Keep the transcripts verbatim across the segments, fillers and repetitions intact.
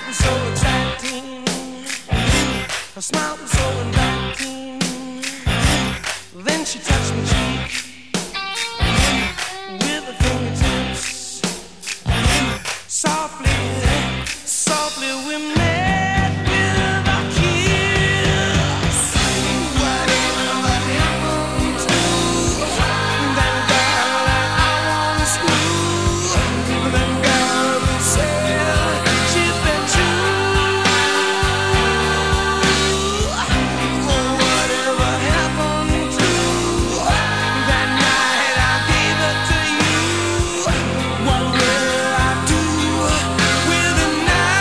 was so exciting. Her smile was so inviting. Then she touched my cheek with her fingertips. Softly, softly we met with a kiss. Whatever happened to that girl that I once knew? That girl who said she'd been true. Whatever happened to that night I gave it to you? What will I do with it now?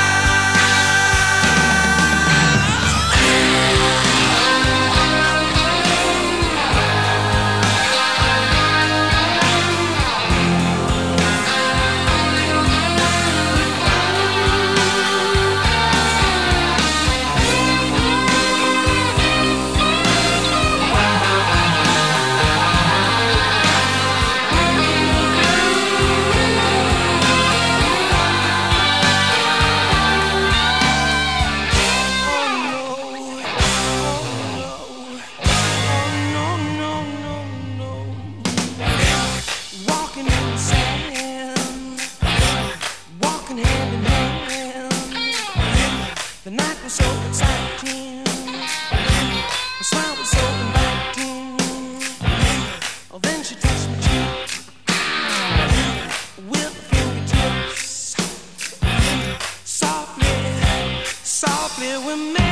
Walking in the sand, walking hand in hand. The night was so exciting, the smile was so inviting. Oh, then she touched my cheek with her fingertips. Softly, softly we made.